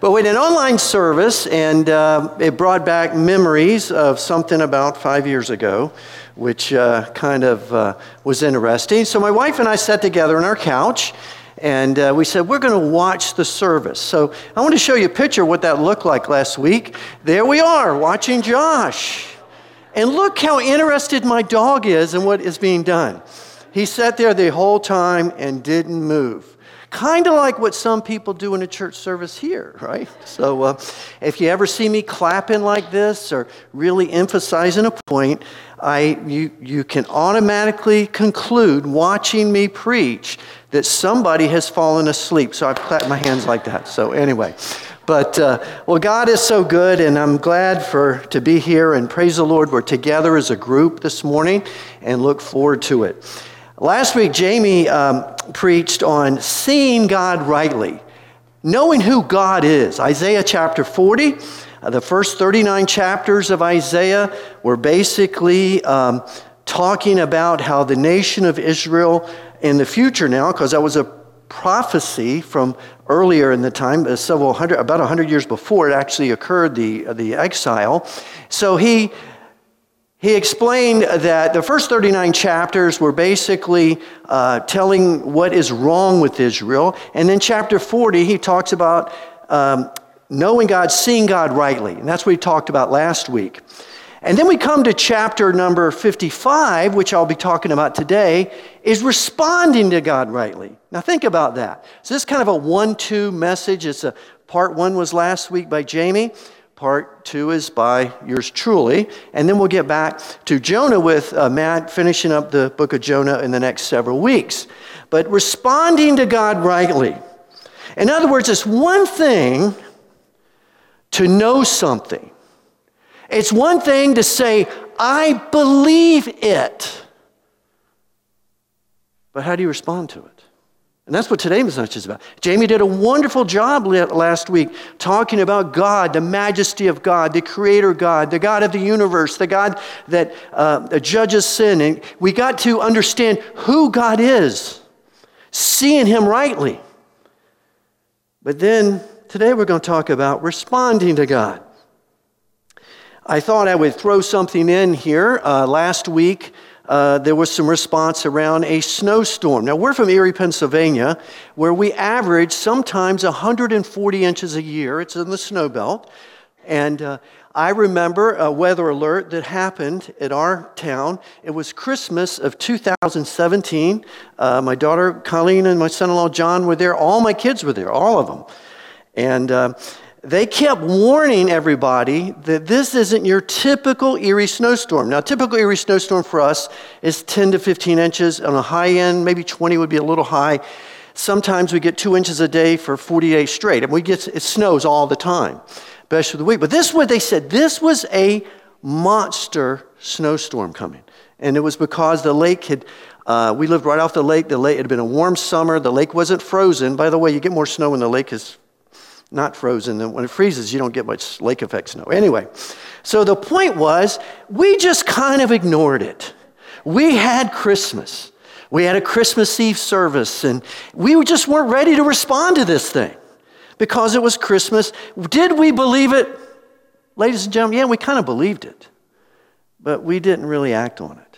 But we had an online service, and it brought back memories of something about 5 years ago, which kind of was interesting. So my wife and I sat together on our couch, and we said, we're going to watch the service. So I want to show you a picture of what that looked like last week. There we are, watching Josh. And look how interested my dog is in what is being done. He sat there the whole time and didn't move. Kind of like what some people do in a church service here, right? So if you ever see me clapping like this or really emphasizing a point, you can automatically conclude watching me preach that somebody has fallen asleep. So I've clapped my hands like that. So anyway, but well, God is so good, and I'm glad to be here, and praise the Lord, we're together as a group this morning and look forward to it. Last week, Jamie preached on seeing God rightly, knowing who God is. Isaiah chapter 40, the first 39 chapters of Isaiah were basically talking about how the nation of Israel in the future now, because that was a prophecy from earlier in the time, about 100 years before it actually occurred, the exile. So he explained that the first 39 chapters were basically telling what is wrong with Israel. And then chapter 40, he talks about knowing God, seeing God rightly. And that's what he talked about last week. And then we come to chapter number 55, which I'll be talking about today, is responding to God rightly. Now think about that. So this is kind of a 1-2 message. Part 1 was last week by Jamie. Part 2 is by yours truly. And then we'll get back to Jonah with Matt finishing up the book of Jonah in the next several weeks. But responding to God rightly. In other words, it's one thing to know something. It's one thing to say, I believe it. But how do you respond to it? And that's what today's message is about. Jamie did a wonderful job last week talking about God, the majesty of God, the creator God, the God of the universe, the God that judges sin. And we got to understand who God is, seeing him rightly. But then today we're going to talk about responding to God. I thought I would throw something in here. Last week, there was some response around a snowstorm. Now, we're from Erie, Pennsylvania, where we average sometimes 140 inches a year. It's in the snow belt. And I remember a weather alert that happened at our town. It was Christmas of 2017. My daughter Colleen and my son-in-law John were there. All my kids were there, all of them. And they kept warning everybody that this isn't your typical Erie snowstorm. Now, typical Erie snowstorm for us is 10 to 15 inches. On a high end, maybe 20 would be a little high. Sometimes we get 2 inches a day for 40 days straight. And it snows all the time, especially the week. But this is what they said. This was a monster snowstorm coming. And it was because the lake we lived right off the lake. It had been a warm summer. The lake wasn't frozen. By the way, you get more snow when the lake is not frozen, and when it freezes, you don't get much lake effect snow. Anyway, so the point was, we just kind of ignored it. We had Christmas. We had a Christmas Eve service, and we just weren't ready to respond to this thing because it was Christmas. Did we believe it? Ladies and gentlemen, yeah, we kind of believed it, but we didn't really act on it.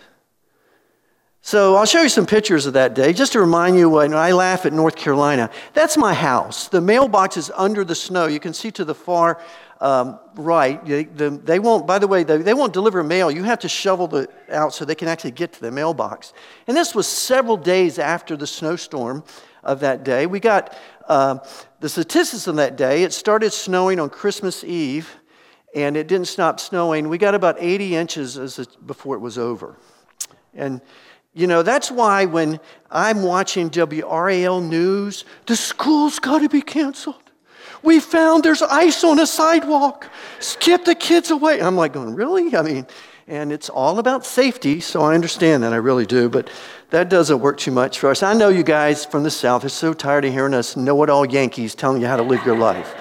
So I'll show you some pictures of that day, just to remind you when I laugh at North Carolina. That's my house. The mailbox is under the snow. You can see to the far right. They won't, by the way, they won't deliver mail. You have to shovel it out so they can actually get to the mailbox. And this was several days after the snowstorm of that day. We got the statistics on that day. It started snowing on Christmas Eve, and it didn't stop snowing. We got about 80 inches before it was over. And you know, that's why when I'm watching WRAL News, the school's got to be canceled. We found there's ice on a sidewalk. Skip the kids away. I'm like going, really? I mean, and it's all about safety, so I understand that. I really do. But that doesn't work too much for us. I know you guys from the South are so tired of hearing us know-it-all Yankees telling you how to live your life.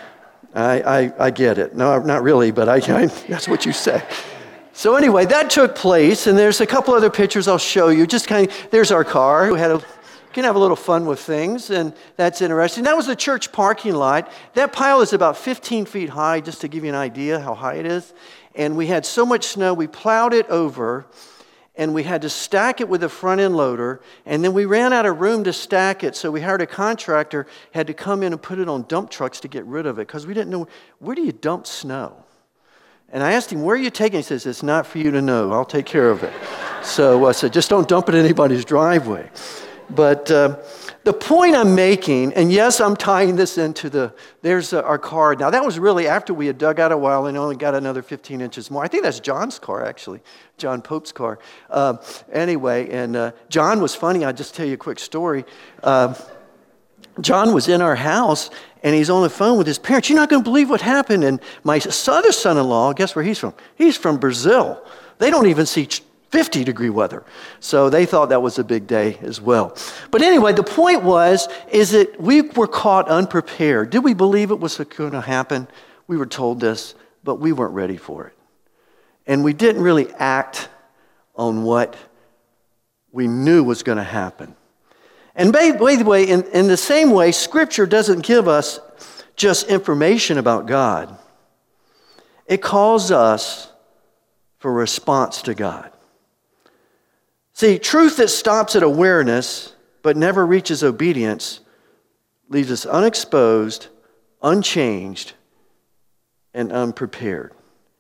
I get it. No, not really, but that's what you say. So anyway, that took place, and there's a couple other pictures I'll show you. Just there's our car. We had a can have a little fun with things, and that's interesting. That was the church parking lot. That pile is about 15 feet high, just to give you an idea how high it is. And we had so much snow, we plowed it over, and we had to stack it with a front-end loader, and then we ran out of room to stack it, so we hired a contractor, had to come in and put it on dump trucks to get rid of it, because we didn't know, where do you dump snow? And I asked him, where are you taking it? He says, it's not for you to know. I'll take care of it. So I said, just don't dump it in anybody's driveway. But the point I'm making, and yes, I'm tying this into there's our car. Now, that was really after we had dug out a while and only got another 15 inches more. I think that's John's car, actually, John Pope's car. Anyway, and John was funny. I'll just tell you a quick story. John was in our house, and he's on the phone with his parents. You're not going to believe what happened. And my other son-in-law, guess where he's from? He's from Brazil. They don't even see 50-degree weather. So they thought that was a big day as well. But anyway, the point is that we were caught unprepared. Did we believe it was going to happen? We were told this, but we weren't ready for it. And we didn't really act on what we knew was going to happen. And by the way, in the same way, Scripture doesn't give us just information about God. It calls us for a response to God. See, truth that stops at awareness but never reaches obedience leaves us unexposed, unchanged, and unprepared.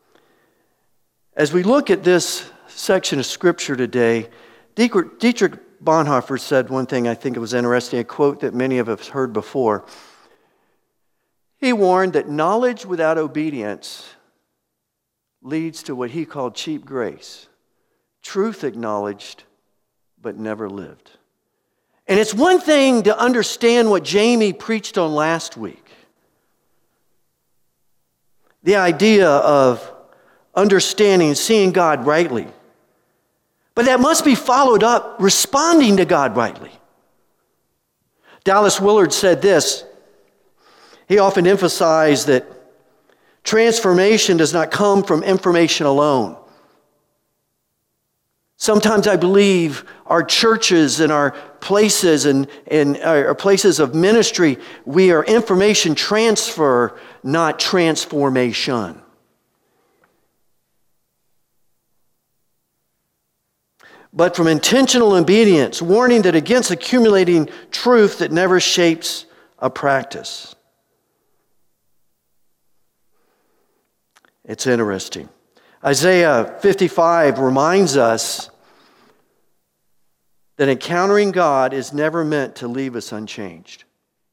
As we look at this section of Scripture today, Dietrich Bonhoeffer said one thing I think it was interesting, a quote that many of us heard before. He warned that knowledge without obedience leads to what he called cheap grace. Truth acknowledged, but never lived. And it's one thing to understand what Jamie preached on last week. The idea of understanding, seeing God rightly. But that must be followed up responding to God rightly. Dallas Willard said this. He often emphasized that transformation does not come from information alone. Sometimes I believe our churches and our places and our places of ministry, we are information transfer, not transformation. But from intentional obedience, warning that against accumulating truth that never shapes a practice. It's interesting. Isaiah 55 reminds us that encountering God is never meant to leave us unchanged.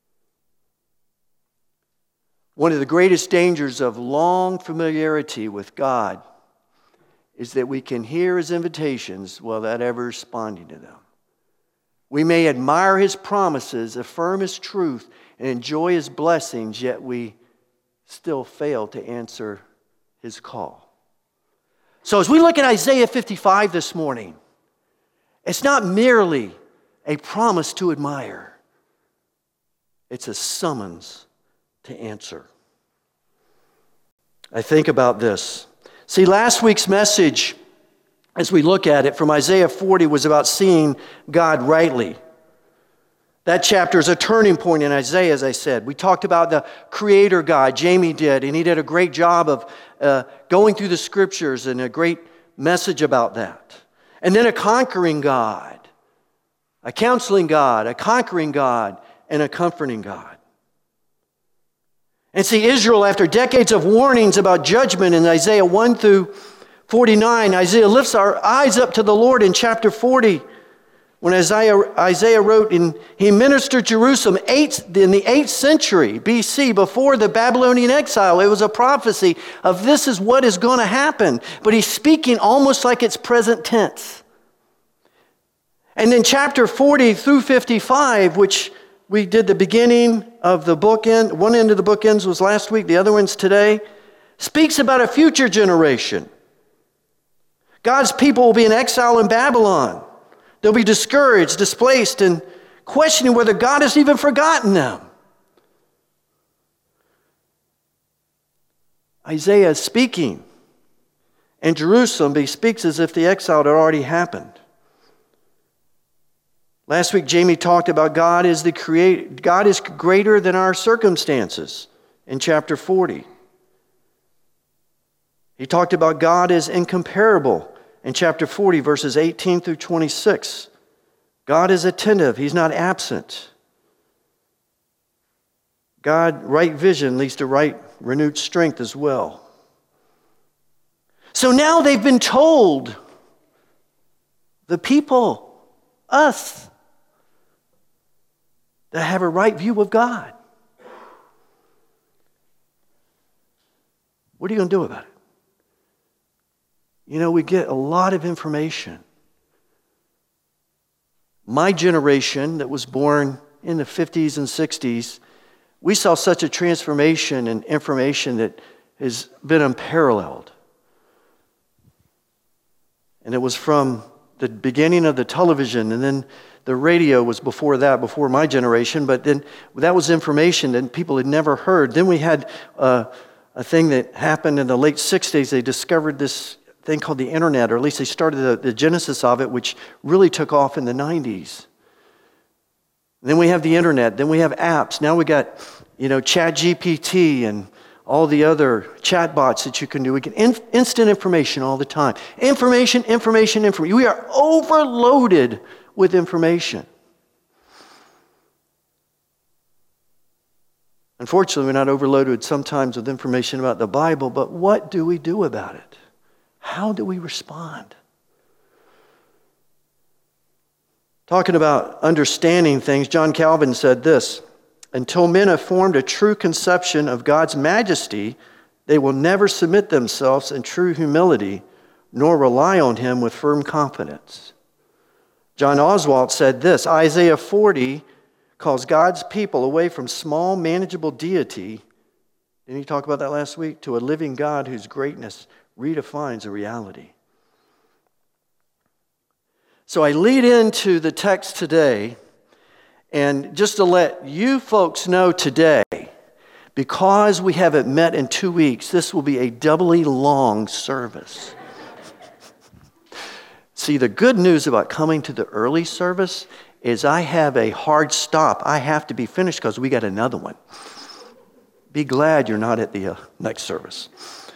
One of the greatest dangers of long familiarity with God is that we can hear His invitations without ever responding to them. We may admire His promises, affirm His truth, and enjoy His blessings, yet we still fail to answer His call. So as we look at Isaiah 55 this morning, it's not merely a promise to admire. It's a summons to answer. I think about this. See, last week's message, as we look at it from Isaiah 40, was about seeing God rightly. That chapter is a turning point in Isaiah, as I said. We talked about the Creator God, Jamie did, and he did a great job of going through the Scriptures and a great message about that. And then a conquering God, a counseling God, a conquering God, and a comforting God. And see, Israel, after decades of warnings about judgment in Isaiah 1 through 49, Isaiah lifts our eyes up to the Lord in chapter 40. When Isaiah wrote, he ministered Jerusalem in the 8th century BC, before the Babylonian exile. It was a prophecy of this is what is going to happen. But he's speaking almost like it's present tense. And then chapter 40 through 55, which we did the beginning of the bookend. One end of the bookends was last week, the other one's today. Speaks about a future generation. God's people will be in exile in Babylon. They'll be discouraged, displaced, and questioning whether God has even forgotten them. Isaiah is speaking, and Jerusalem, he speaks as if the exile had already happened. Last week, Jamie talked about God is greater than our circumstances in chapter 40. He talked about God is incomparable in chapter 40, verses 18 through 26. God is attentive. He's not absent. God, right vision leads to right renewed strength as well. So now they've been told, the people, us, that have a right view of God. What are you going to do about it? You know, we get a lot of information. My generation that was born in the 50s and 60s, we saw such a transformation in information that has been unparalleled. And it was from the beginning of the television, and then the radio was before that, before my generation, but then that was information that people had never heard. Then we had a thing that happened in the late 60s. They discovered this thing called the internet, or at least they started the genesis of it, which really took off in the 90s. Then we have the internet, then we have apps. Now we got, ChatGPT and all the other chatbots that you can do. We get instant information all the time. Information. We are overloaded with information. Unfortunately, we're not overloaded sometimes with information about the Bible, but what do we do about it? How do we respond? Talking about understanding things, John Calvin said this: until men have formed a true conception of God's majesty, they will never submit themselves in true humility, nor rely on Him with firm confidence. John Oswalt said this: Isaiah 40 calls God's people away from small, manageable deity, didn't he talk about that last week? To a living God whose greatness redefines a reality. So I lead into the text today, and just to let you folks know today, because we haven't met in 2 weeks, this will be a doubly long service. See, the good news about coming to the early service is I have a hard stop. I have to be finished because we got another one. Be glad you're not at the next service.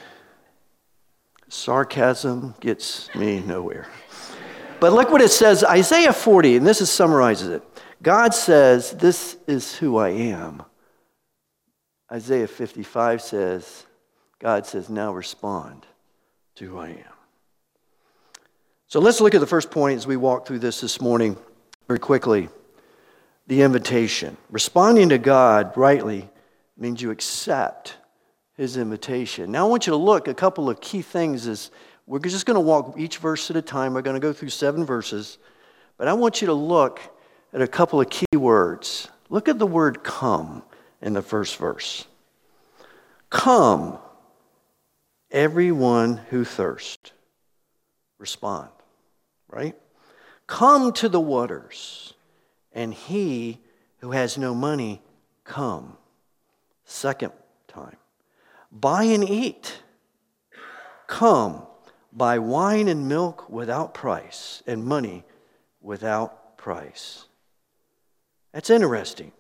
Sarcasm gets me nowhere. But look what it says, Isaiah 40, and this summarizes it. God says, this is who I am. Isaiah 55 says, God says, now respond to who I am. So let's look at the first point as we walk through this morning very quickly. The invitation. Responding to God rightly means you accept His invitation. Now I want you to look a couple of key things as we're just going to walk each verse at a time. We're going to go through 7 verses. But I want you to look at a couple of key words. Look at the word come in the first verse. Come, everyone who thirsts. Respond, right? Come to the waters, and he who has no money, come. Second time. Buy and eat. Come, buy wine and milk without price, and money without price. That's interesting.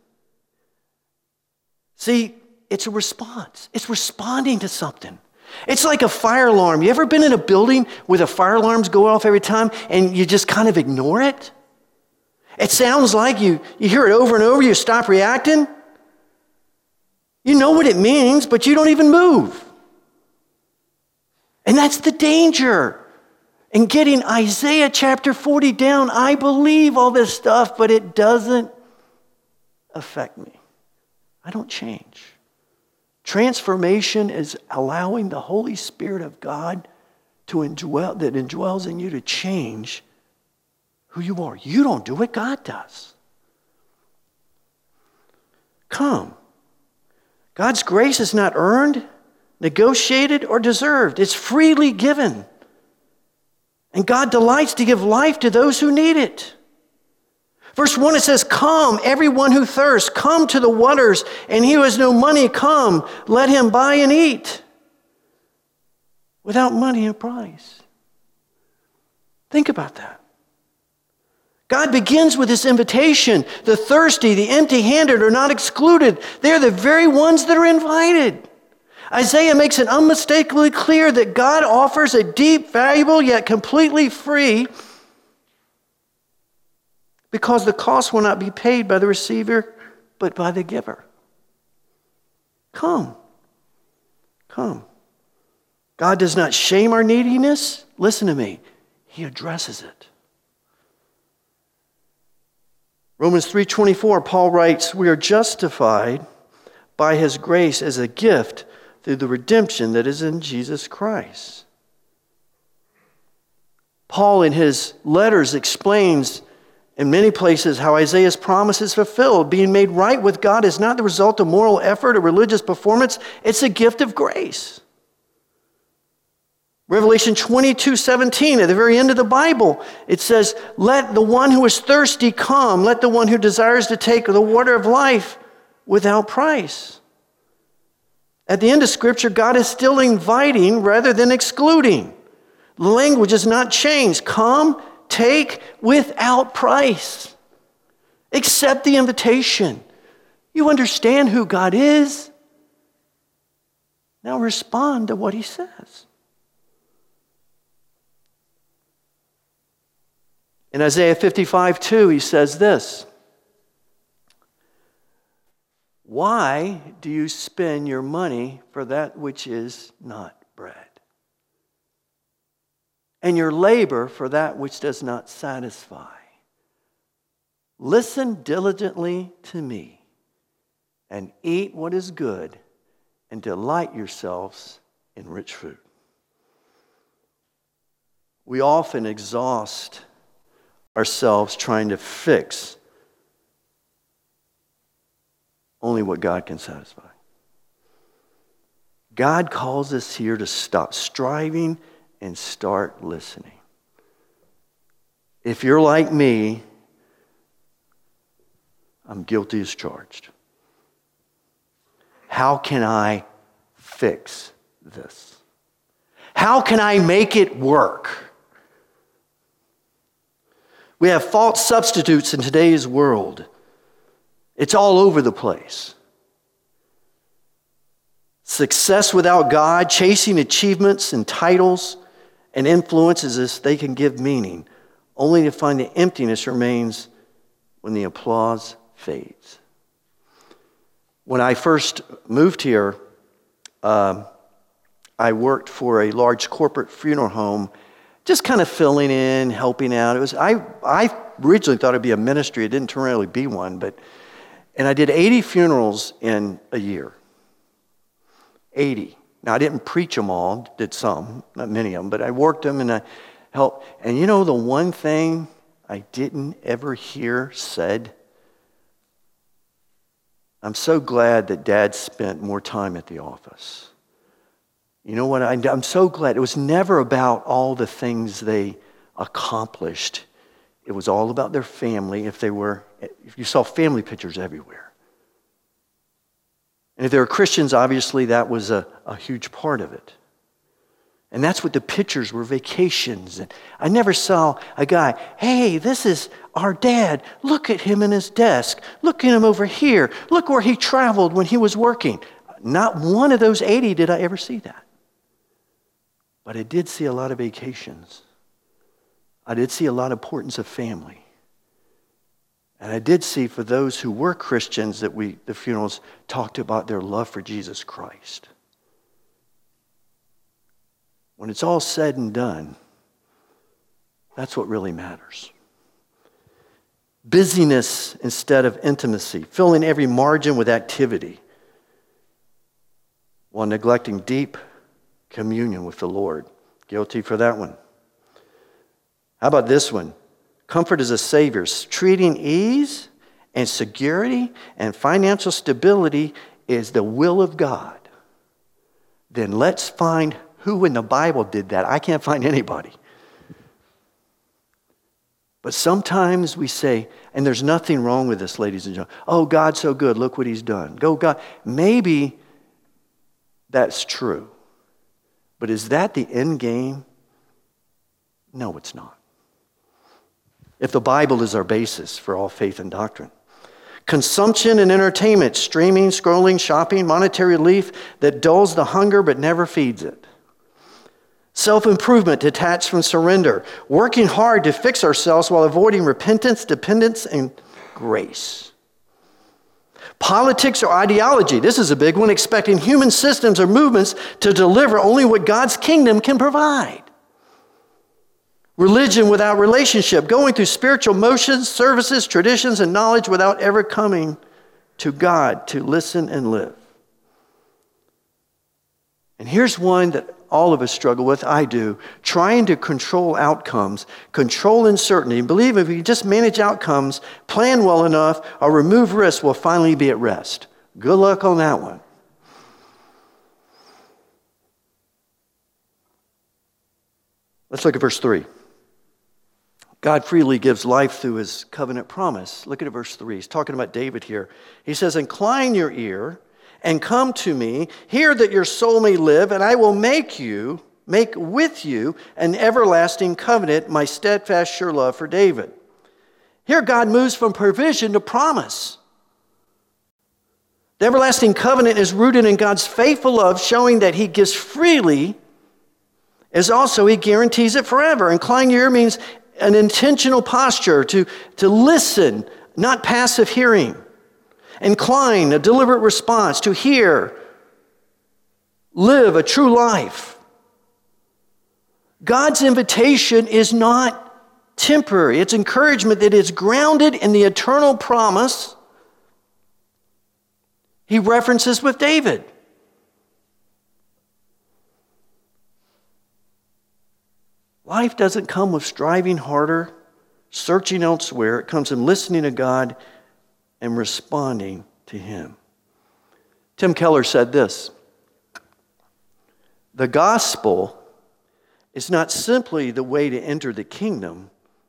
See, it's a response. It's responding to something. It's like a fire alarm. You ever been in a building where the fire alarms go off every time and you just kind of ignore it? It sounds like you hear it over and over, you stop reacting. You know what it means, but you don't even move. And that's the danger in getting Isaiah chapter 40 down. I believe all this stuff, but it doesn't affect me. I don't change. Transformation is allowing the Holy Spirit of God that indwells in you to change who you are. You don't do it, God does. Come. God's grace is not earned, negotiated, or deserved. It's freely given. And God delights to give life to those who need it. Verse 1, it says, come, everyone who thirsts, come to the waters, and he who has no money, come, let him buy and eat. Without money or price. Think about that. God begins with this invitation. The thirsty, the empty-handed are not excluded. They're the very ones that are invited. Isaiah makes it unmistakably clear that God offers a deep, valuable, yet completely free, because the cost will not be paid by the receiver, but by the giver. Come. Come. God does not shame our neediness. Listen to me. He addresses it. Romans 3:24, Paul writes, we are justified by his grace as a gift through the redemption that is in Jesus Christ. Paul in his letters explains in many places how Isaiah's promise is fulfilled. Being made right with God is not the result of moral effort or religious performance. It's a gift of grace. Revelation 22:17, at the very end of the Bible, it says, let the one who is thirsty come. Let the one who desires to take the water of life without price. At the end of Scripture, God is still inviting rather than excluding. The language has not changed. Come, take without price. Accept the invitation. You understand who God is. Now respond to what he says. In Isaiah 55:2, he says this, why do you spend your money for that which is not bread, and your labor for that which does not satisfy? Listen diligently to me, and eat what is good, and delight yourselves in rich food. We often exhaust ourselves trying to fix only what God can satisfy. God calls us here to stop striving and start listening. If you're like me, I'm guilty as charged. How can I fix this? How can I make it work? We have false substitutes in today's world. It's all over the place. Success without God, chasing achievements and titles and influences as they can give meaning, only to find the emptiness remains when the applause fades. When I first moved here, I worked for a large corporate funeral home, just kind of filling in, helping out. I originally thought it'd be a ministry. It didn't turn out to be one, and I did 80 funerals in a year. 80. Now, I didn't preach them all, did some, not many of them, but I worked them and I helped. And you know the one thing I didn't ever hear said? I'm so glad that Dad spent more time at the office. You know what? I'm so glad. It was never about all the things they accomplished. It was all about their family. If you saw family pictures everywhere. And if they were Christians, obviously that was a huge part of it. And that's what the pictures were, vacations. And I never saw a guy, hey, this is our dad. Look at him in his desk. Look at him over here. Look where he traveled when he was working. Not one of those 80 did I ever see that. But I did see a lot of vacations. I did see a lot of importance of family. And I did see for those who were Christians that the funerals talked about their love for Jesus Christ. When it's all said and done, that's what really matters. Busyness instead of intimacy, filling every margin with activity while neglecting deep communion with the Lord. Guilty for that one. How about this one? Comfort as a savior, treating ease and security and financial stability is the will of God. Then let's find who in the Bible did that. I can't find anybody. But sometimes we say, and there's nothing wrong with this, ladies and gentlemen. Oh, God's so good. Look what he's done. Go, God. Maybe that's true. But is that the end game? No, it's not. if the Bible is our basis for all faith and doctrine. Consumption and entertainment, streaming, scrolling, shopping, monetary relief that dulls the hunger but never feeds it. Self-improvement detached from surrender, working hard to fix ourselves while avoiding repentance, dependence, and grace. Politics or ideology, this is a big one, expecting human systems or movements to deliver only what God's kingdom can provide. Religion without relationship, going through spiritual motions, services, traditions, and knowledge without ever coming to God to listen and live. And here's one that all of us struggle with, I do, trying to control outcomes, control uncertainty, and believe if we just manage outcomes, plan well enough, or remove risks, we'll finally be at rest. Good luck on that one. Let's look at verse 3. God freely gives life through his covenant promise. Look at verse 3. He's talking about David here. He says, "Incline your ear and come to me. Hear that your soul may live, and I will make with you an everlasting covenant, my steadfast sure love for David." Here God moves from provision to promise. The everlasting covenant is rooted in God's faithful love, showing that he gives freely, as also he guarantees it forever. Incline your ear means an intentional posture to listen, not passive hearing. Incline, a deliberate response to hear, live a true life. God's invitation is not temporary. It's encouragement that is grounded in the eternal promise he references with David. Life doesn't come with striving harder, searching elsewhere. It comes in listening to God and responding to him. Tim Keller said this: "The gospel is not simply the way to enter the kingdom,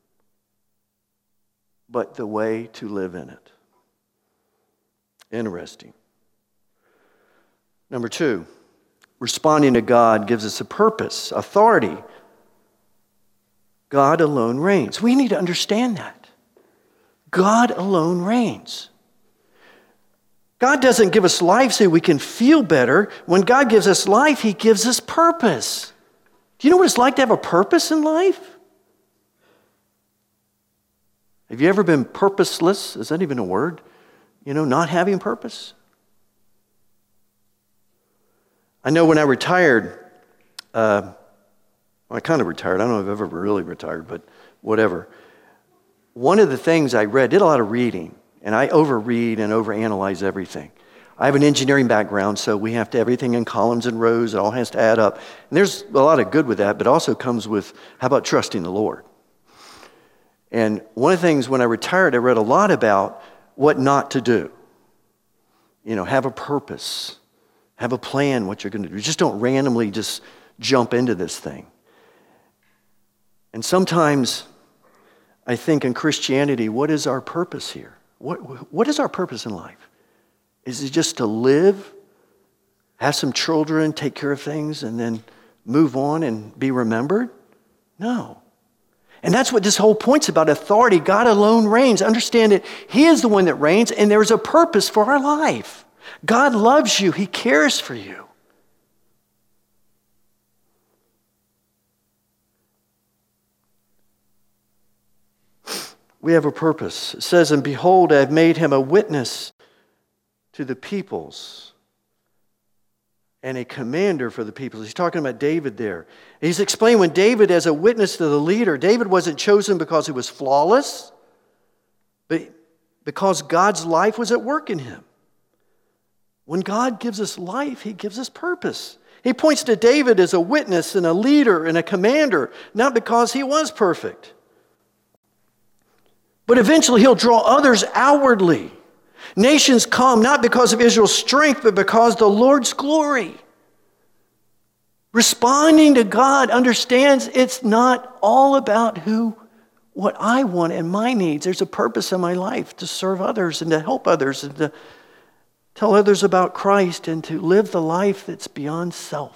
but the way to live in it." Interesting. Number 2, responding to God gives us a purpose, authority. God alone reigns. We need to understand that. God alone reigns. God doesn't give us life so we can feel better. When God gives us life, he gives us purpose. Do you know what it's like to have a purpose in life? Have you ever been purposeless? Is that even a word? Not having purpose? I know when I retired, I kind of retired. I don't know if I've ever really retired, but whatever. One of the things I read, did a lot of reading, and I overread and overanalyze everything. I have an engineering background, so we have to everything in columns and rows. It all has to add up. And there's a lot of good with that, but also comes with, how about trusting the Lord? And one of the things when I retired, I read a lot about what not to do. Have a purpose. Have a plan what you're going to do. Just don't randomly just jump into this thing. And sometimes I think in Christianity, what is our purpose here? What is our purpose in life? Is it just to live, have some children, take care of things, and then move on and be remembered? No. And that's what this whole point's about, authority. God alone reigns. Understand that he is the one that reigns, and there's a purpose for our life. God loves you. He cares for you. We have a purpose. It says, "And behold, I have made him a witness to the peoples and a commander for the peoples." He's talking about David there. He's explained when David, as a witness to the leader, David wasn't chosen because he was flawless, but because God's life was at work in him. When God gives us life, he gives us purpose. He points to David as a witness and a leader and a commander, not because he was perfect. But eventually he'll draw others outwardly. Nations come not because of Israel's strength, but because of the Lord's glory. Responding to God understands it's not all about what I want and my needs. There's a purpose in my life to serve others and to help others and to tell others about Christ and to live the life that's beyond self.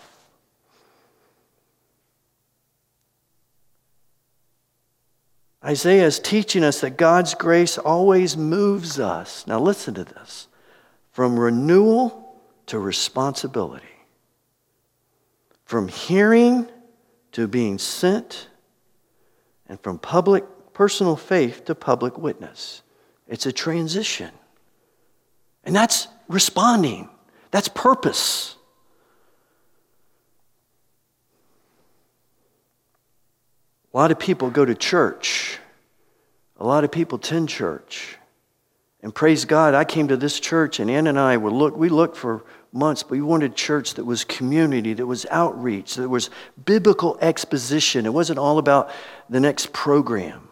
Isaiah is teaching us that God's grace always moves us. Now listen to this. From renewal to responsibility. From hearing to being sent. And from personal faith to public witness. It's a transition. And that's responding. That's purpose. A lot of people go to church. A lot of people attend church. And praise God, I came to this church, and Ann and I we looked for months, but we wanted a church that was community, that was outreach, that was biblical exposition. It wasn't all about the next program.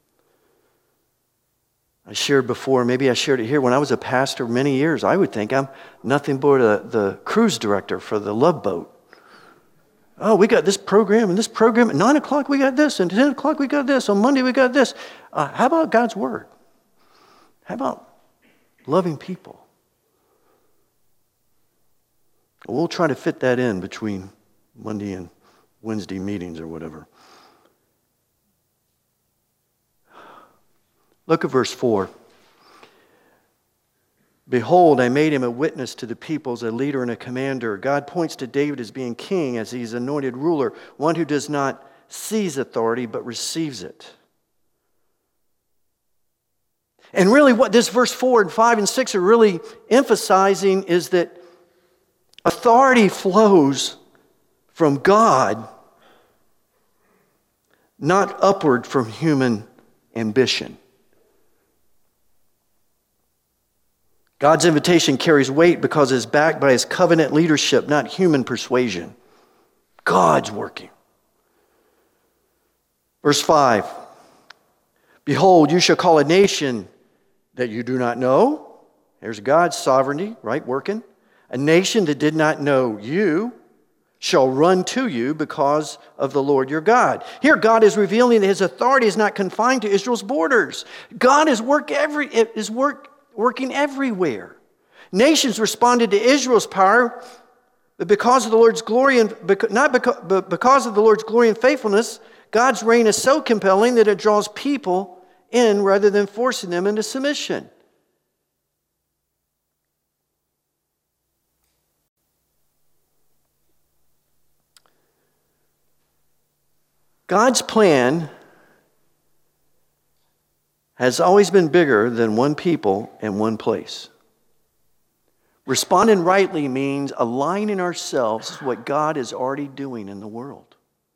I shared before, maybe I shared it here, when I was a pastor many years, I would think I'm nothing but the cruise director for the Love Boat. Oh, we got this program and this program. At 9 o'clock we got this, and 10 o'clock we got this. On Monday we got this. How about God's Word? How about loving people? We'll try to fit that in between Monday and Wednesday meetings or whatever. Look at verse 4. Behold, I made him a witness to the peoples, a leader and a commander. God points to David as being king, as he's anointed ruler, one who does not seize authority but receives it. And really what this verse 4 and 5 and 6 are really emphasizing is that authority flows from God, not upward from human ambition. God's invitation carries weight because it's backed by his covenant leadership, not human persuasion. God's working. Verse 5. Behold, you shall call a nation that you do not know. There's God's sovereignty, right, working. A nation that did not know you shall run to you because of the Lord your God. Here God is revealing that his authority is not confined to Israel's borders. God is working everywhere. Nations responded to Israel's power, but because of the Lord's glory but because of the Lord's glory and faithfulness, God's reign is so compelling that it draws people in rather than forcing them into submission. God's plan has always been bigger than one people and one place. Responding rightly means aligning ourselves with what God is already doing in the world.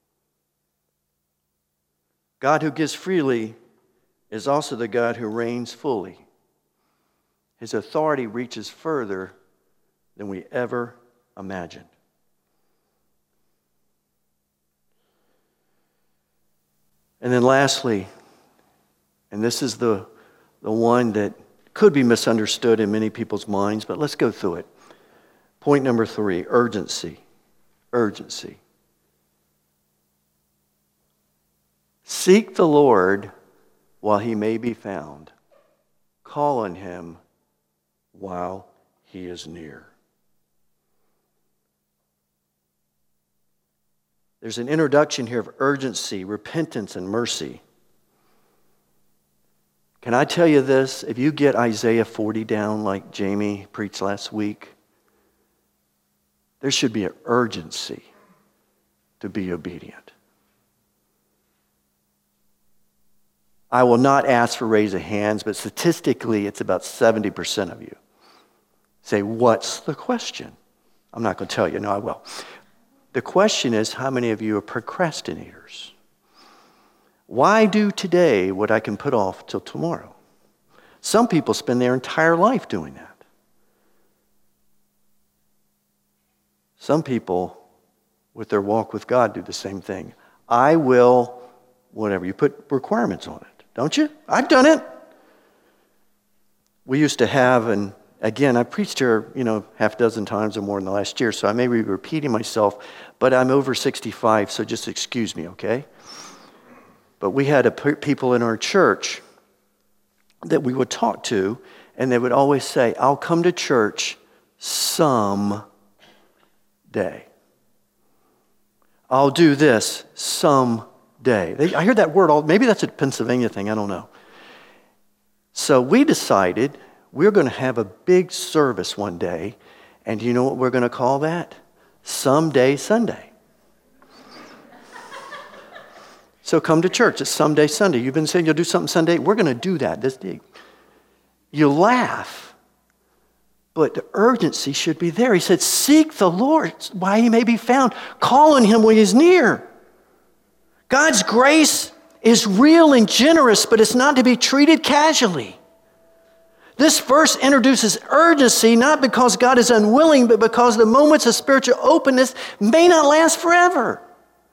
God who gives freely is also the God who reigns fully. His authority reaches further than we ever imagined. And then lastly, and this is the one that could be misunderstood in many people's minds, but let's go through it. Point number 3, urgency. Urgency. Seek the Lord while he may be found. Call on him while he is near. There's an introduction here of urgency, repentance, and mercy. Can I tell you this? If you get Isaiah 40 down like Jamie preached last week, there should be an urgency to be obedient. I will not ask for raise of hands, but statistically it's about 70% of you say, what's the question? I'm not going to tell you. No, I will. The question is, how many of you are procrastinators? Why do today what I can put off till tomorrow? Some people spend their entire life doing that. Some people, with their walk with God, do the same thing. I will, whatever. You put requirements on it, don't you? I've done it. We used to have, and again, I preached here, half a dozen times or more in the last year, so I may be repeating myself, but I'm over 65, so just excuse me, okay? But we had people in our church that we would talk to, and they would always say, I'll come to church some day. I'll do this some day. I hear that word maybe that's a Pennsylvania thing, I don't know. So we decided we're going to have a big service one day, and you know what we're going to call that? Someday Sunday. So come to church. It's Someday Sunday. You've been saying you'll do something Sunday. We're going to do that this day. You laugh, but the urgency should be there. He said, seek the Lord while he may be found. Call on him when he's near. God's grace is real and generous, but it's not to be treated casually. This verse introduces urgency, not because God is unwilling, but because the moments of spiritual openness may not last forever.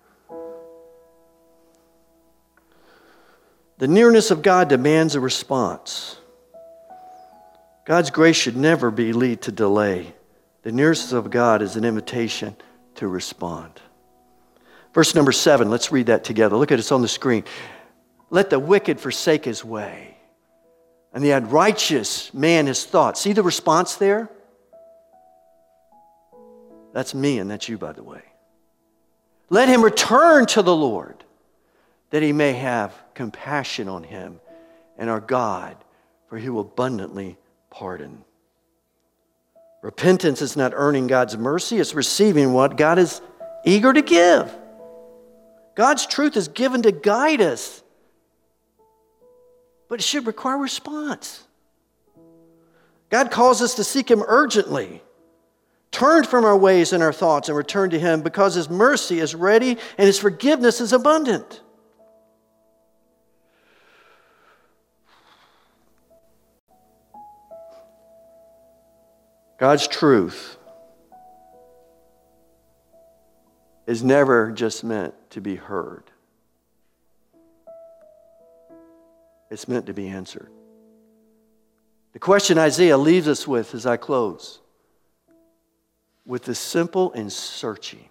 The nearness of God demands a response. God's grace should never lead to delay. The nearness of God is an invitation to respond. Verse number 7, let's read that together. Look at it, it's on the screen. Let the wicked forsake his way, and the unrighteous man his thoughts. See the response there? That's me and that's you, by the way. Let him return to the Lord, that he may have compassion on him, and our God, for he will abundantly pardon. Repentance is not earning God's mercy, it's receiving what God is eager to give. God's truth is given to guide us, but it should require response. God calls us to seek him urgently. Turn from our ways and our thoughts and return to him, because his mercy is ready and his forgiveness is abundant. God's truth is never just meant to be heard. It's meant to be answered. The question Isaiah leaves us with as I close, with this simple and searching,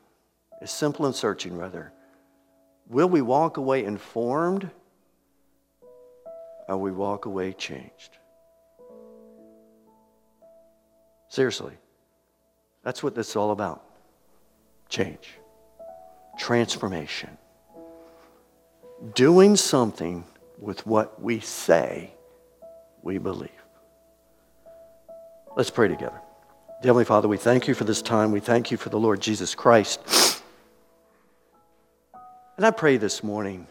will we walk away informed, or will we walk away changed? Seriously, that's what this is all about. Change. Transformation. Doing something with what we say we believe. Let's pray together. Dear Heavenly Father, we thank you for this time. We thank you for the Lord Jesus Christ. And I pray this morning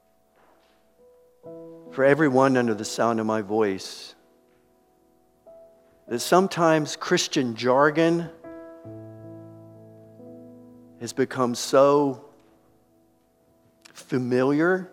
for everyone under the sound of my voice that sometimes Christian jargon has become so familiar,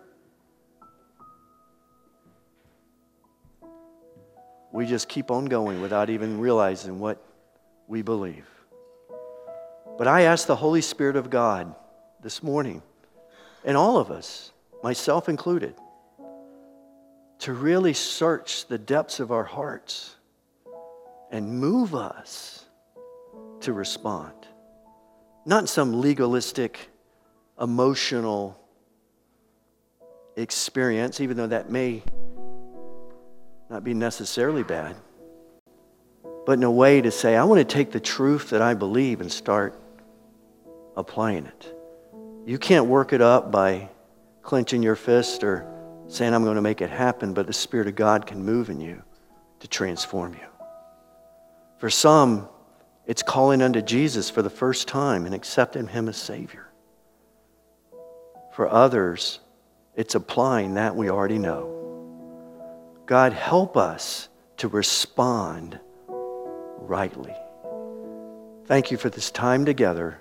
we just keep on going without even realizing what we believe. But I ask the Holy Spirit of God this morning, and all of us, myself included, to really search the depths of our hearts and move us to respond. Not in some legalistic, emotional experience, even though that may not be necessarily bad, but in a way to say, I want to take the truth that I believe and start applying it. You can't work it up by clenching your fist or saying, I'm going to make it happen, but the Spirit of God can move in you to transform you. For some, it's calling unto Jesus for the first time and accepting him as Savior. For others, it's applying that we already know. God, help us to respond rightly. Thank you for this time together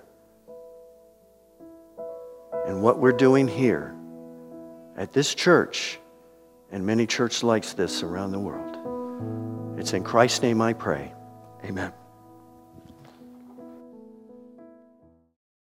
and what we're doing here at this church and many churches like this around the world. It's in Christ's name I pray. Amen.